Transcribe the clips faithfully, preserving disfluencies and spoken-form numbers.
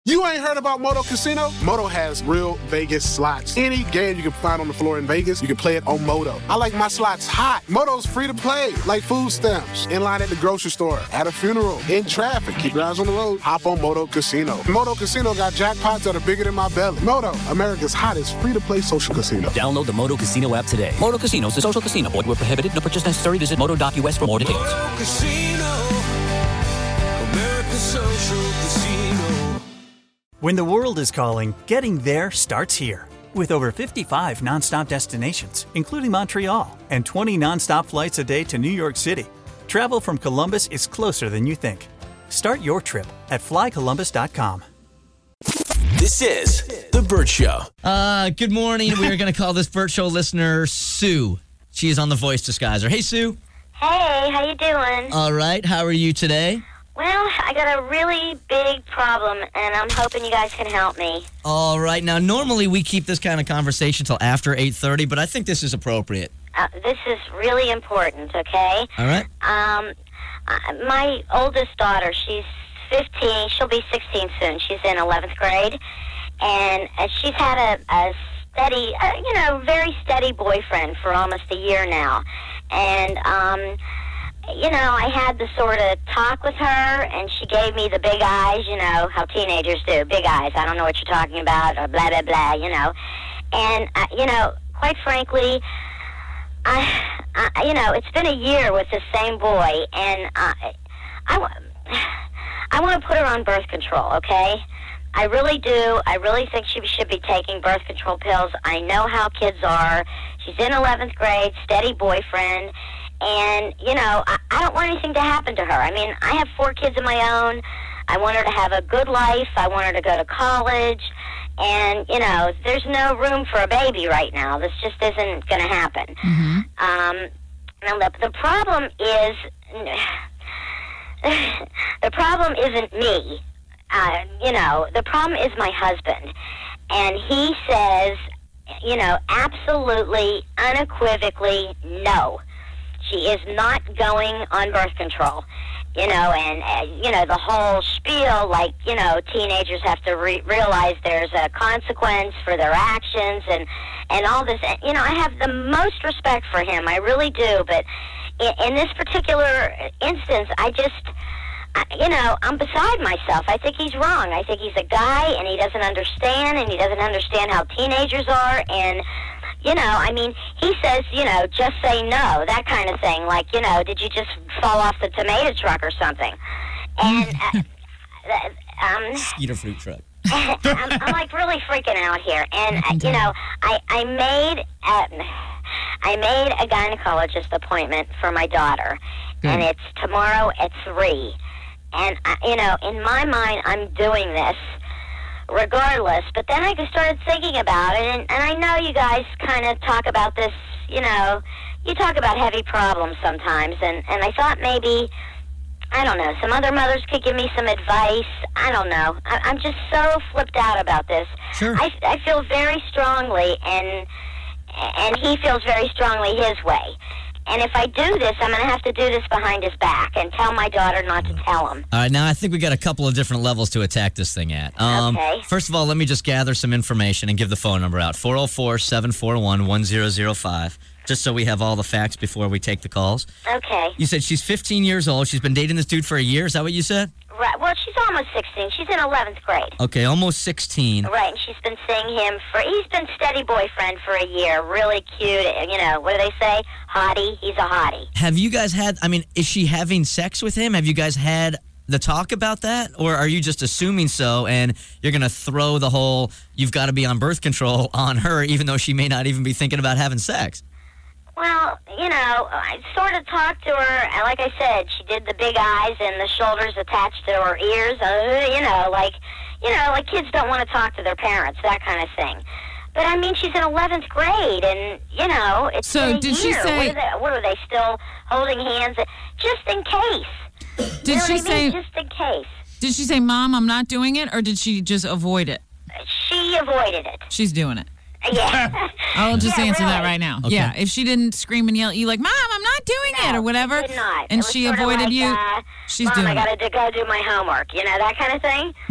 You ain't heard about Moto Casino? Moto has real Vegas slots. Any game you can find on the floor in Vegas, you can play it on Moto. I like my slots hot. Moto's free to play, like food stamps, in line at the grocery store, at a funeral, in traffic. Keep your eyes on the road. Hop on Moto Casino. Moto Casino got jackpots that are bigger than my belly. Moto, America's hottest free-to-play social casino. Download the Moto Casino app today. Moto Casino is a social casino. Void where prohibited. No purchase necessary. Visit moto dot U S for more details. Moto Casino, America's social casino. When the world is calling, getting there starts here. With over fifty-five nonstop destinations, including Montreal, and twenty nonstop flights a day to New York City, travel from Columbus is closer than you think. Start your trip at fly columbus dot com. This is The Burt Show. Uh, good morning. We are going to call this Burt Show listener Sue. She is on the voice disguiser. Hey, Sue. Hey, how you doing? All right. How are you today? Well, I got a really big problem, and I'm hoping you guys can help me. All right. Now, normally we keep this kind of conversation till after eight thirty, but I think this is appropriate. Uh, this is really important, okay? All right. Um, uh, my oldest daughter, she's fifteen. She'll be sixteen soon. She's in eleventh grade, and uh, she's had a, a steady, uh, you know, very steady boyfriend for almost a year now. And, um... you know, I had the sort of talk with her, and she gave me the big eyes, you know, how teenagers do, big eyes. I don't know what you're talking about, or blah, blah, blah, you know. And, uh, you know, quite frankly, I, I, you know, it's been a year with the same boy, and uh, I, I want to put her on birth control, okay? I really do. I really think she should be taking birth control pills. I know how kids are. She's in eleventh grade, steady boyfriend. And, you know, I, I don't want anything to happen to her. I mean, I have four kids of my own. I want her to have a good life. I want her to go to college. And, you know, there's no room for a baby right now. This just isn't going to happen. Mm-hmm. Um, now, the, the problem is, the problem isn't me. Uh, you know, the problem is my husband. And he says, you know, absolutely, unequivocally, no. She is not going on birth control, you know, and, uh, you know, the whole spiel, like, you know, teenagers have to re- realize there's a consequence for their actions and, and all this. And, you know, I have the most respect for him. I really do. But in, in this particular instance, I just, I, you know, I'm beside myself. I think he's wrong. I think he's a guy, and he doesn't understand, and he doesn't understand how teenagers are, and... You know, I mean, he says, you know, just say no, that kind of thing. Like, you know, did you just fall off the tomato truck or something? And, uh, um... Skeeter fruit truck. I'm, I'm, like, really freaking out here. And, uh, you know, I, I made... Uh, I made a gynecologist appointment for my daughter. Good. And it's tomorrow at three. And, uh, you know, in my mind, I'm doing this regardless, but then I started thinking about it, and, and I know you guys kind of talk about this, you know, you talk about heavy problems sometimes, and, and I thought maybe, I don't know, some other mothers could give me some advice. I don't know. I, I'm just so flipped out about this. Sure. I, I feel very strongly, and and he feels very strongly his way. And if I do this, I'm going to have to do this behind his back and tell my daughter not to tell him. All right, now I think we got a couple of different levels to attack this thing at. Um, okay. First of all, let me just gather some information and give the phone number out. four oh four, seven four one, one oh oh five, just so we have all the facts before we take the calls. Okay. You said she's fifteen years old. She's been dating this dude for a year. Is that what you said? Right. Well, she's almost sixteen. She's in eleventh grade. Okay, almost sixteen. Right, and she's been seeing him for, he's been steady boyfriend for a year. Really cute, you know, what do they say? Hottie. He's a hottie. Have you guys had, I mean, is she having sex with him? Have you guys had the talk about that? Or are you just assuming so and you're going to throw the whole, you've got to be on birth control on her, even though she may not even be thinking about having sex? Well, you know, I sort of talked to her, and like I said, she did the big eyes and the shoulders attached to her ears, uh, you know, like, you know, like kids don't want to talk to their parents, that kind of thing. But, I mean, she's in eleventh grade, and, you know, it's so been a did year. She say... What are, they, what are they still holding hands? Just in case. Did you know she what I say... mean? Just in case. Did she say, Mom, I'm not doing it, or did she just avoid it? She avoided it. She's doing it. Yeah. I'll just yeah, answer really. that right now. Okay. Yeah, if she didn't scream and yell at you like, Mom, I'm not doing no, it, or whatever, did not. and it was she sort of avoided like, you, uh, she's Mom, doing I it. got to go do my homework, you know, that kind of thing. Right.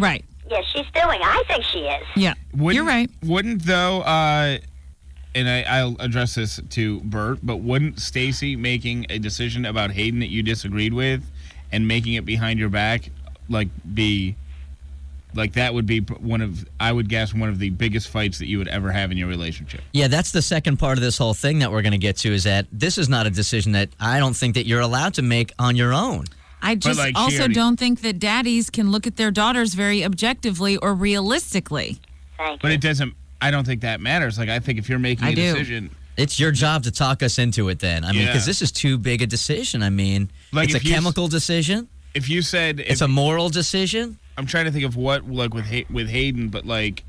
yeah, she's doing. I think she is. Yeah, Wouldn't- you're right. Wouldn't, though, uh, and I, I'll address this to Bert, but wouldn't Stacy making a decision about Hayden that you disagreed with and making it behind your back, like, be, like, that would be one of, I would guess, one of the biggest fights that you would ever have in your relationship? Yeah, that's the second part of this whole thing that we're going to get to, is that this is not a decision that I don't think that you're allowed to make on your own. I just like, she also already- don't think that daddies can look at their daughters very objectively or realistically. Thank But you. it doesn't, I don't think that matters. Like, I think if you're making I a do. decision, It's your job to talk us into it then. I mean, because Yeah. this is too big a decision. I mean, Like, it's a if you s- chemical decision. if you said, if, It's a moral decision. I'm trying to think of what, like, with Hay- with Hayden, but, like,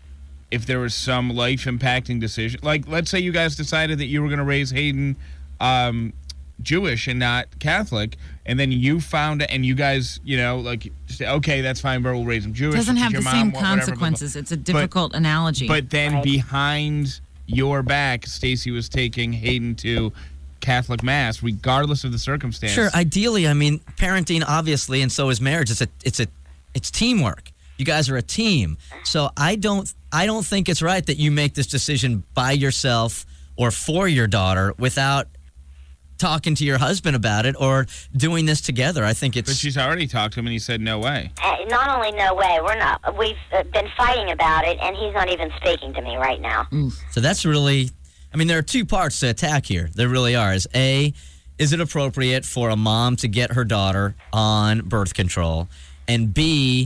if there was some life-impacting decision. Like, let's say you guys decided that you were going to raise Hayden um, Jewish and not Catholic, and then you found it, and you guys, you know, like, say, okay, that's fine, Bert, we'll raise him Jewish. Doesn't It's have your the mom, same wha- whatever, blah, blah, blah. consequences. It's a difficult analogy. But then Right. behind your back, Stacy was taking Hayden to Catholic Mass, regardless of the circumstance. Sure, ideally, I mean, parenting obviously, and so is marriage. It's a, it's a, it's teamwork. You guys are a team. So I don't, I don't think it's right that you make this decision by yourself or for your daughter without talking to your husband about it or doing this together. I think But it's. she's already talked to him, and he said no way. Uh, not only no way, we're not. We've uh, been fighting about it, and he's not even speaking to me right now. So that's really, I mean, there are two parts to attack here. There really are. Is A, is it appropriate for a mom to get her daughter on birth control? And B,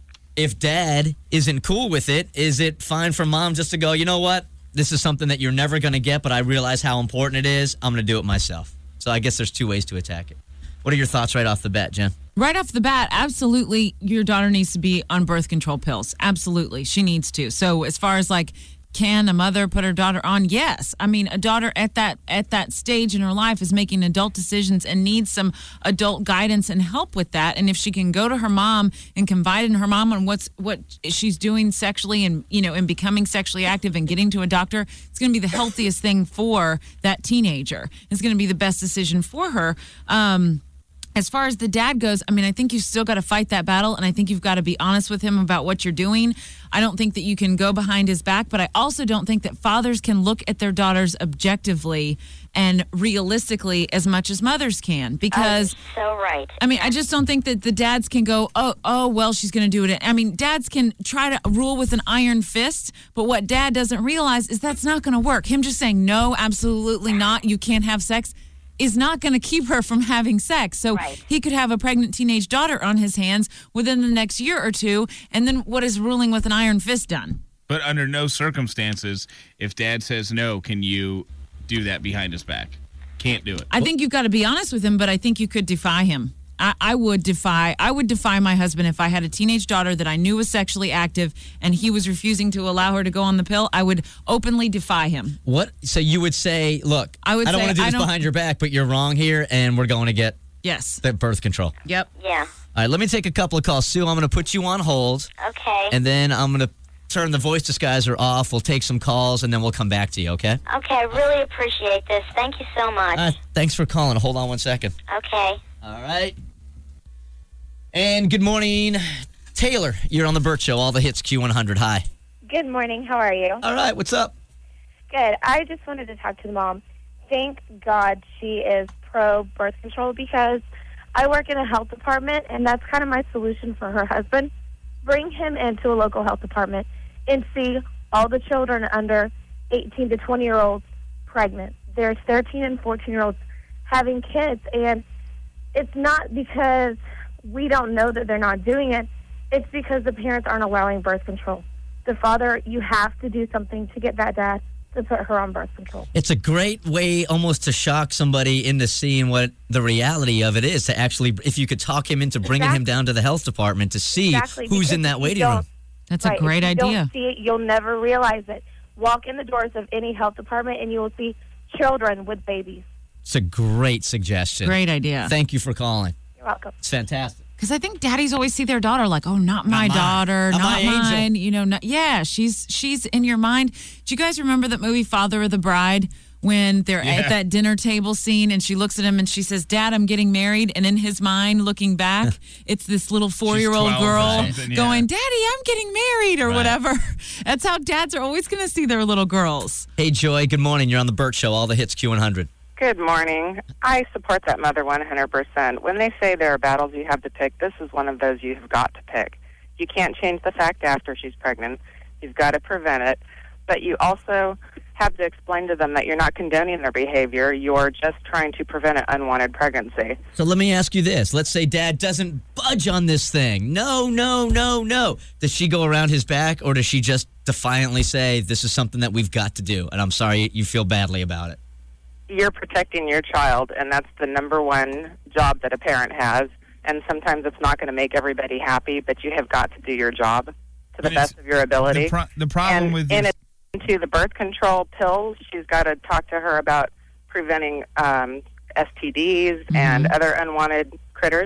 if dad isn't cool with it, is it fine for mom just to go, you know what? This is something that you're never going to get, but I realize how important it is. I'm going to do it myself. So I guess there's two ways to attack it. What are your thoughts right off the bat, Jen? Right off the bat, absolutely, your daughter needs to be on birth control pills. Absolutely, she needs to. So as far as like, can a mother put her daughter on? Yes. I mean, a daughter at that at that stage in her life is making adult decisions and needs some adult guidance and help with that. And if she can go to her mom and confide in her mom on what's what she's doing sexually and, you know, and becoming sexually active and getting to a doctor, it's going to be the healthiest thing for that teenager. It's going to be the best decision for her. Um, As far as the dad goes, I mean, I think you've still got to fight that battle, and I think you've got to be honest with him about what you're doing. I don't think that you can go behind his back, but I also don't think that fathers can look at their daughters objectively and realistically as much as mothers can, because So right. I mean, I just don't think that the dads can go, oh, oh, well, she's going to do it. I mean, dads can try to rule with an iron fist, but what dad doesn't realize is that's not going to work. Him just saying, no, absolutely not, you can't have sex, is not going to keep her from having sex. So Right. he could have a pregnant teenage daughter on his hands within the next year or two, and then what is ruling with an iron fist done? But under no circumstances, if dad says no, can you do that behind his back? Can't do it. I think you've got to be honest with him, but I think you could defy him. I, I would defy I would defy my husband if I had a teenage daughter that I knew was sexually active and he was refusing to allow her to go on the pill. I would openly defy him. What? So you would say, look, I would don't say, want to do I this don't- behind your back, but you're wrong here, and we're going to get Yes. the birth control. Yep. Yeah. All right, let me take a couple of calls. Sue, I'm going to put you on hold, Okay. and then I'm going to turn the voice disguiser off. We'll take some calls, and then we'll come back to you, okay? Okay, I really appreciate this. Thank you so much. Uh, thanks for calling. Hold on one second. Okay. All right. And good morning, Taylor. You're on the Burt Show, all the hits Q one hundred. Hi. Good morning. How are you? All right, what's up? Good. I just wanted to talk to the mom. Thank God she is pro birth control, because I work in a health department, and that's kind of my solution for her husband. Bring him into a local health department and see all the children under eighteen to twenty year olds pregnant. There's thirteen and fourteen year olds having kids, and it's not because we don't know that they're not doing it. It's because the parents aren't allowing birth control. The father, you have to do something to get that dad to put her on birth control. It's a great way almost to shock somebody into seeing what the reality of it is, to actually, if you could talk him into bringing him Exactly. down to the health department to see Exactly, who's because in that if you waiting don't- room. That's Right, a great if you idea. don't see it, you'll never realize it. Walk in the doors of any health department, and you will see children with babies. It's a great suggestion. Great idea. Thank you for calling. You're welcome. It's fantastic. Because I think daddies always see their daughter like, oh, not my Not mine. daughter, Not not, my angel. mine. You know, not, yeah, she's she's in your mind. Do you guys remember that movie Father of the Bride, when they're Yeah. at that dinner table scene and she looks at him and she says, Dad, I'm getting married. And in his mind, looking back, it's this little four-year-old twelve or girl something, yeah. going, Daddy, I'm getting married or Right. whatever. That's how dads are always going to see their little girls. Hey, Joy, good morning. You're on the Burt Show, all the hits Q one hundred. Good morning. I support that mother one hundred percent. When they say there are battles you have to pick, this is one of those you've got to pick. You can't change the fact after she's pregnant. You've got to prevent it. But you also have to explain to them that you're not condoning their behavior. You're just trying to prevent an unwanted pregnancy. So let me ask you this. Let's say Dad doesn't budge on this thing. No, no, no, no. Does she go around his back, or does she just defiantly say, this is something that we've got to do, and I'm sorry you feel badly about it? You're protecting your child, and that's the number one job that a parent has. And sometimes it's not going to make everybody happy, but you have got to do your job to the But best it's- of your ability. The, pro- the problem and with in this, addition to the birth control pills, she's got to talk to her about preventing um, S T Ds and other unwanted critters.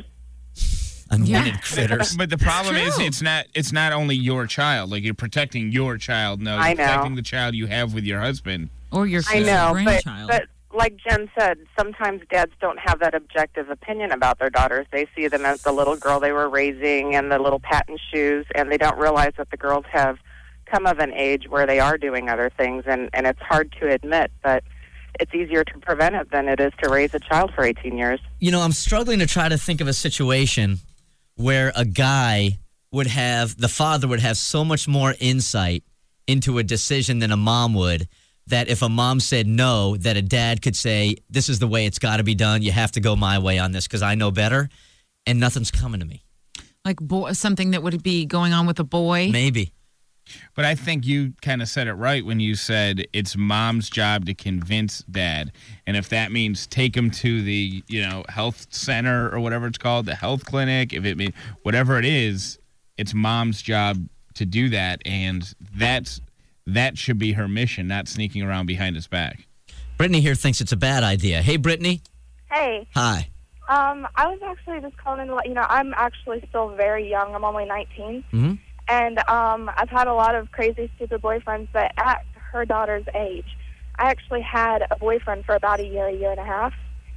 Unwanted Yeah. critters. but the problem is, True. it's not it's not only your child. Like, you're protecting your child. No, you're I know. protecting the child you have with your husband. Or your I future know, but, grandchild. but like Jen said, sometimes dads don't have that objective opinion about their daughters. They see them as the little girl they were raising and the little patent shoes, and they don't realize that the girls have come of an age where they are doing other things, and, and it's hard to admit, but it's easier to prevent it than it is to raise a child for eighteen years. You know, I'm struggling to try to think of a situation where a guy would have, the father would have so much more insight into a decision than a mom would, that if a mom said no, that a dad could say, this is the way it's got to be done. You have to go my way on this because I know better, and nothing's coming to me. like boy, something that would be going on with a boy. Maybe. But I think you kind of said it right when you said it's mom's job to convince dad. And if that means take him to the, you know, health center or whatever it's called, the health clinic, if it mean whatever it is, it's mom's job to do that. And that's that should be her mission, not sneaking around behind his back. Brittany here thinks it's a bad idea. Hey, Brittany. Hey, Hi. um, I was actually just calling in to let you know I'm actually still very young. I'm only nineteen. Mm-hmm. And um, I've had a lot of crazy, stupid boyfriends, but at her daughter's age, I actually had a boyfriend for about a year, a year and a half.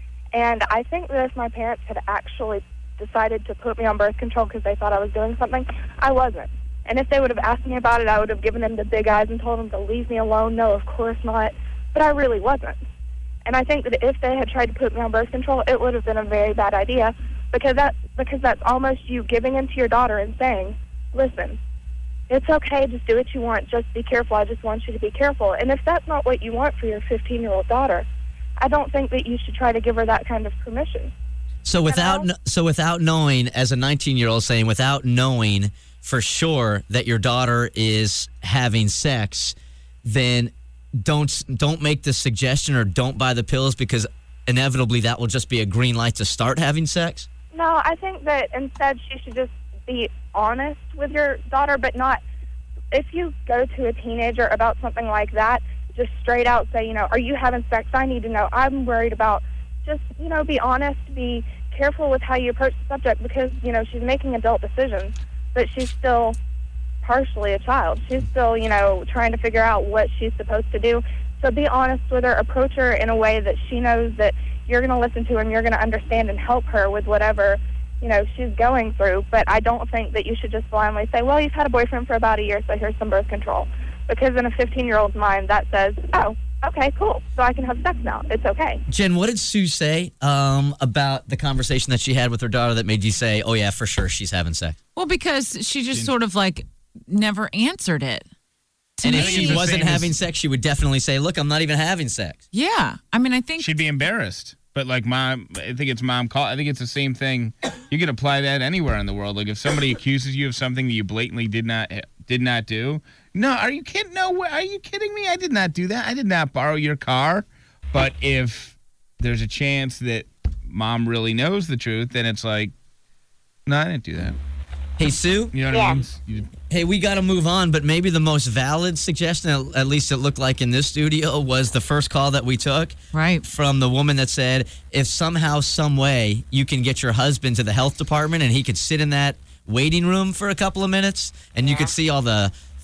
And I think that if my parents had actually decided to put me on birth control because they thought I was doing something, I wasn't. And if they would have asked me about it, I would have given them the big eyes and told them to leave me alone. No, of course not. But I really wasn't. And I think that if they had tried to put me on birth control, it would have been a very bad idea because that because that's almost you giving in to your daughter and saying, listen, it's okay, just do what you want, just be careful, I just want you to be careful. And if that's not what you want for your fifteen-year-old daughter, I don't think that you should try to give her that kind of permission. So without know? kn- so without knowing, as a nineteen-year-old saying, without knowing for sure that your daughter is having sex, then don't don't make the suggestion or don't buy the pills because inevitably that will just be a green light to start having sex? No, I think that instead she should just be honest with your daughter, but not, if you go to a teenager about something like that, just straight out say, you know, are you having sex? I need to know. I'm worried about, just, you know, be honest, be careful with how you approach the subject because, you know, she's making adult decisions, but she's still partially a child. She's still, you know, trying to figure out what she's supposed to do. So be honest with her, approach her in a way that she knows that you're going to listen to her and you're going to understand and help her with whatever, you know, she's going through. But I don't think that you should just blindly say, well, you've had a boyfriend for about a year, so here's some birth control. Because in a fifteen-year-old's mind, that says, oh, okay, cool, so I can have sex now. It's okay. Jen, what did Sue say um, about the conversation that she had with her daughter that made you say, oh, yeah, for sure, she's having sex? Well, because she just sort of like never answered it. To And me, if she the wasn't same as- having sex, she would definitely say, look, I'm not even having sex. yeah, I mean, I think She'd be embarrassed. But like mom, I think it's mom call. I think it's the same thing. You can apply that anywhere in the world. Like if somebody accuses you of something that you blatantly did not did not do. No, are you kidding? No, are you kidding me? I did not do that. I did not borrow your car. But if there's a chance that mom really knows the truth, then it's like, no, I didn't do that. Hey, Sue? You know what Yeah. I mean? You- Hey, we got to move on, but maybe the most valid suggestion, at- at least it looked like in this studio, was the first call that we took right. from the woman that said, if somehow, some way, you can get your husband to the health department and he could sit in that waiting room for a couple of minutes and you could see all the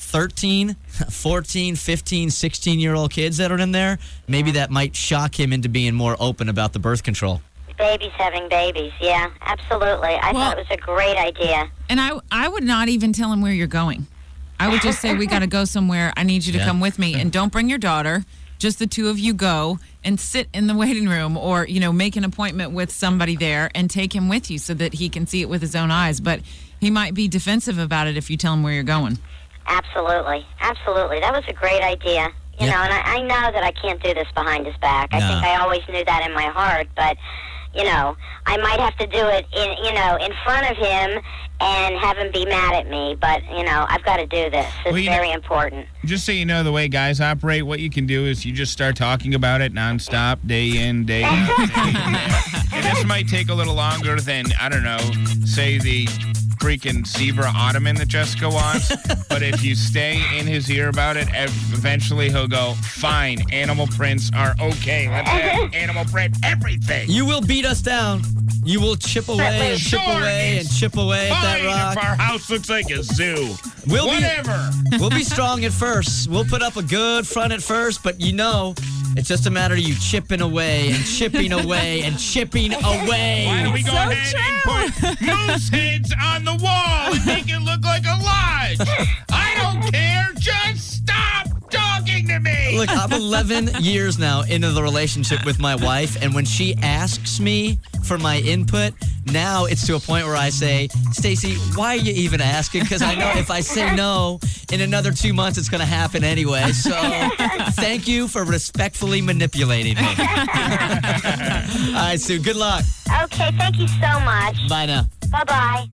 thirteen, fourteen, fifteen, sixteen-year-old kids that are in there, maybe that might shock him into being more open about the birth control. Babies having babies, yeah, absolutely. I Well- thought it was a great idea. And I, I would not even tell him where you're going. I would just say, we got to go somewhere. I need you to Yeah. come with me. And don't bring your daughter. Just the two of you go and sit in the waiting room, or, you know, make an appointment with somebody there and take him with you so that he can see it with his own eyes. But he might be defensive about it if you tell him where you're going. Absolutely, absolutely. That was a great idea. You Yeah. know, and I, I know that I can't do this behind his back. I No. think I always knew that in my heart, but, you know, I might have to do it in, you know, in front of him and have him be mad at me. But, you know, I've got to do this. It's Well, you very know- important. Just so you know the way guys operate, what you can do is you just start talking about it nonstop, day in, day out. day in, day out. And this might take a little longer than, I don't know, say the freaking zebra ottoman that Jessica wants. But if you stay in his ear about it, ev- eventually he'll go, fine, animal prints are okay. Let's have animal print everything. You will beat us down. You will chip away and chip Sure, away and it's chip away at that Fine rock. if our house looks like a zoo. We'll be- Whatever. We'll be strong at first. We'll put up a good front at first, but you know, it's just a matter of you chipping away and chipping away and chipping away. Why don't we go So ahead and put moose heads on the wall and make it look like a lodge? I don't care. Just stop talking to me. Look, I'm eleven years now into the relationship with my wife, and when she asks me for my input, now it's to a point where I say, Stacey, why are you even asking? Because I know if I say no, in another two months it's going to happen anyway. So thank you for respectfully manipulating me. All right, Sue, good luck. Okay, thank you so much. Bye now. Bye-bye.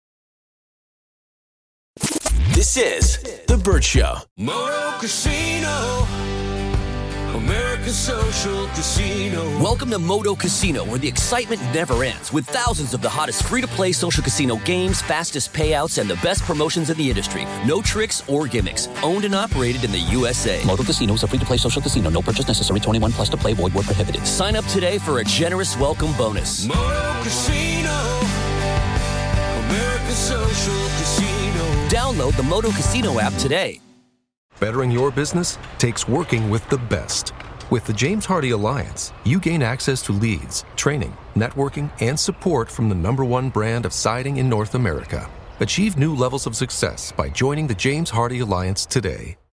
This is The Burt Show. Moto Casino, America's social casino. Welcome to Moto Casino, where the excitement never ends, with thousands of the hottest free-to-play social casino games, fastest payouts, and the best promotions in the industry. No tricks or gimmicks. Owned and operated in the U S A. Moto Casino is a free-to-play social casino. No purchase necessary. twenty-one plus to play. Void where prohibited. Sign up today for a generous welcome bonus. Moto Casino, America's social casino. Download the Moto Casino app today. Bettering your business takes working with the best. With the James Hardie Alliance, you gain access to leads, training, networking, and support from the number one brand of siding in North America. Achieve new levels of success by joining the James Hardie Alliance today.